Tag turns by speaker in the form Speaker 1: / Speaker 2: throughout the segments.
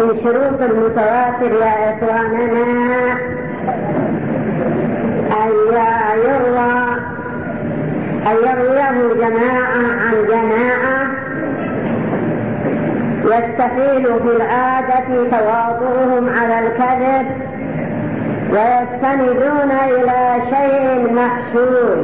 Speaker 1: من شروط المتواتر يا إخواننا أن يرويه جماعة عن جماعة يستحيل في العادة تواطؤهم على الكذب ويستندون إلى شيء محسوس،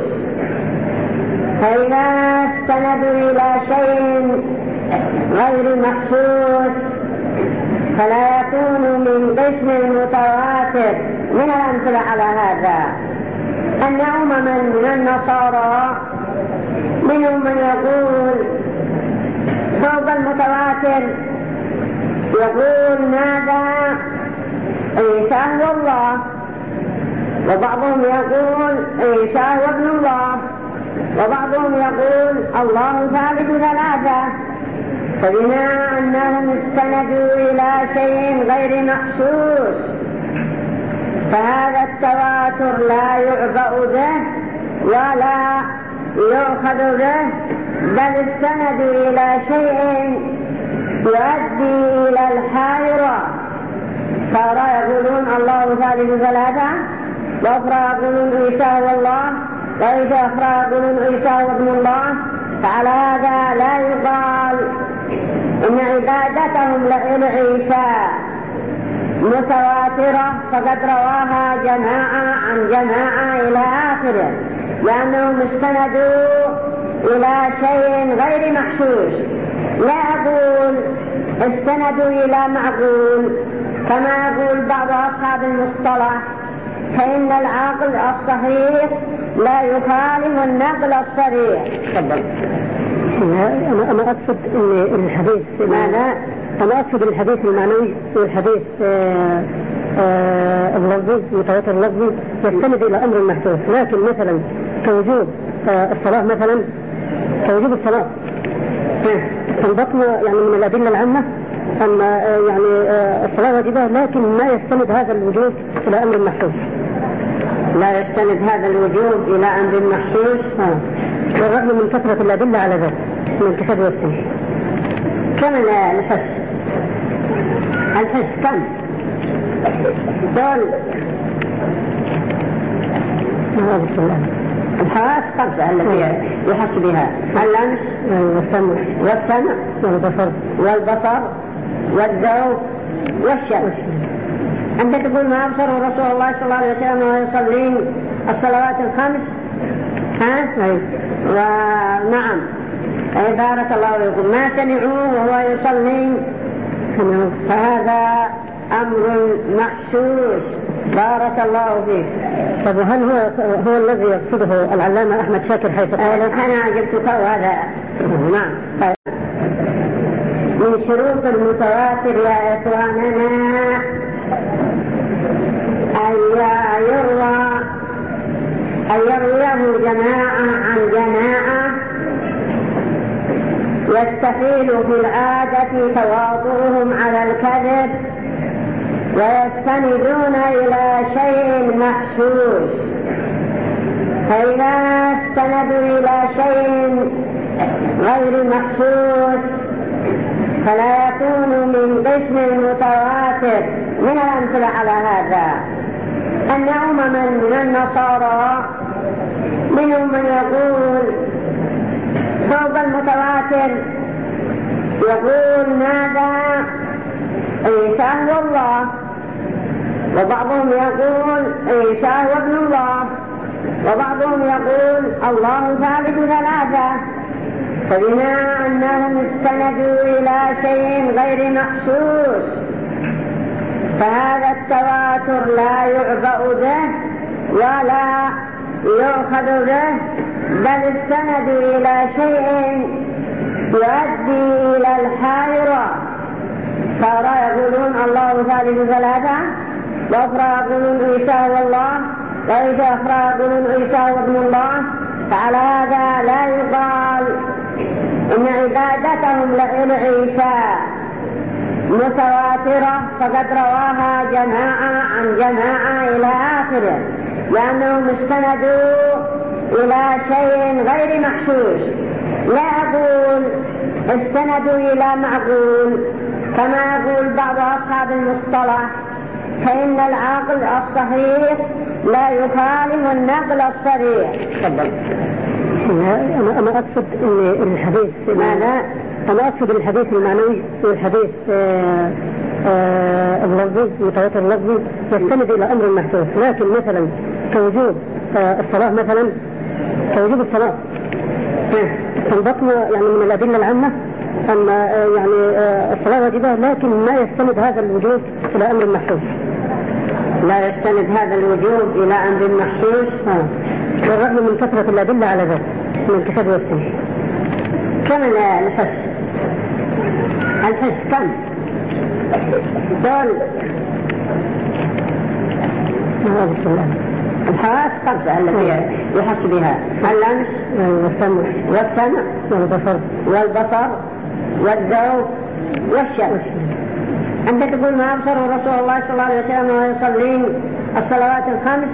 Speaker 1: فإذا استندوا إلى شيء غير محسوس فلا يكون من قسم المتواتر. من الأمثلة على هذا أن أمما من النصارى منهم من يقول فوق المتواتر يقول ماذا عيسى هو الله، وبعضهم يقول عيسى هو ابن الله، وبعضهم يقول الله ثالث ثلاثة. فبما أنهم استندوا إلى شيء غير محسوس فهذا التواتر لا يعبأ به ولا يؤخذ به، بل استندوا إلى شيء يؤدي إلى الحائرة. فأرى يقولون الله ثالث ثلاثة، وأخرى يقولون عيسى هو الله، وإذا أخرى يقولون عيسى هو ابن الله. فعلى هذا لا يقال إن عبادتهم لعيسى متواترة فقد رواها جماعة عن جماعة إلى آخره، لأنهم استندوا إلى شيء غير محسوس. لا أقول استندوا إلى معقول كما يقول بعض أصحاب المصطلح، فإن العقل الصحيح لا يخالف النقل الصريح. تفضل.
Speaker 2: أنا أقصد إن الحديث
Speaker 1: ماذا؟
Speaker 2: أنا أقصد الحديث المعنوي والحديث اللفظي متواتر اللفظي يستند إلى أمر محسوس، لكن مثلا كوجوب الصلاة مثلا كوجوب الصلاة استنبطنا يعني من الأدلة العامة أن يعني الصلاة واجبة، لكن ما يستند هذا الوجوب إلى أمر محسوس.
Speaker 1: لا يستند هذا الوجوب إلى أمر محسوس
Speaker 2: بالرغم من كثرة الأدلة على ذلك من الكتاب والسنة.
Speaker 1: كم الحس كم دول الحواس خمسة التي يحس بها: اللمس والسمع والبصر والذوق والشم. أنت تقول ما أبصر رسول الله صلى الله عليه وسلم وهو يصلي الصلوات الخمس؟ ونعم بارك الله فيكم. ما سمعوه وهو يصلي، فهذا أمر محسوس. بارك الله فيك.
Speaker 2: طب هل هو الذي يقصده العلامة أحمد شاكر حيث قال
Speaker 1: أنا جبتك هذا؟ نعم. من شروط المتواتر يا إخواننا أن يرويه جماعة عن جماعة يستحيل في العادة تواطؤهم على الكذب ويستندون إلى شيء محسوس، فإذا استندوا إلى شيء غير محسوس فلا يكون من قسم المتواتر. من الأمثلة على هذا أن أمما من النصارى منهم من يقول فوق المتواتر يقول ماذا عيسى هو الله، وبعضهم يقول عيسى هو ابن الله، وبعضهم يقول الله ثالث ثلاثة. فبما أنهم استندوا إلى شيء غير محسوس فهذا التواتر لا يعبأ به ولا يؤخذ به، بل استندوا إلى شيء يؤدي إلى الحائرة. فأرى يقولون الله ثالث ثلاثة، وأخرى يقولون عيسى هو الله، وإذا أخرى يقولون عيسى هو ابن الله. فعلى هذا لا يقال إن عبادتهم لعيسى متواترة فقد رواها جماعة عن جماعة إلى آخره، لأنهم استندوا إلى شيء غير محسوس. لا أقول استندوا إلى معقول كما يقول بعض أصحاب المصطلح فإن العقل الصحيح لا يخالف النقل الصريح. تفضل.
Speaker 2: أنا أقصد أن الحديث أنا أقصد الحديث المعنوي والحديث اللفظي متواتر اللفظي يستند إلى أمر محسوس، لكن مثلا كوجوب الصلاة مثلا كوجوب الصلاة استنبطنا يعني من الأدلة العامة أن يعني الصلاة واجبة، لكن ما يستند هذا الوجوب إلى أمر محسوس.
Speaker 1: لا يستند هذا الوجوب إلى أمر محسوس
Speaker 2: بالرغم من كثرة الأدلة على ذلك من الكتاب والسنة.
Speaker 1: كم الحس كم دول الحواس خمسة التي يحس بها اللمس والسمع والبصر والذوق والشم. أنت تقول ما أبصر رسول الله صلى الله عليه وسلم وهو يصلي الصلوات الخمس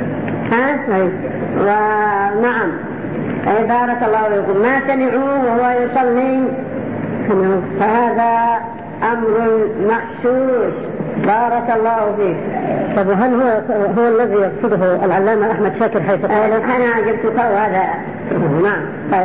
Speaker 1: ونعم بارك الله فيكم ما سمعوه وهو يصلي، فهذا أمر محسوس بارك الله فيك.
Speaker 2: طب هل هو الذي يقصده العلامة أحمد شاكر حيث قال
Speaker 1: أنا جبتك وهذا نعم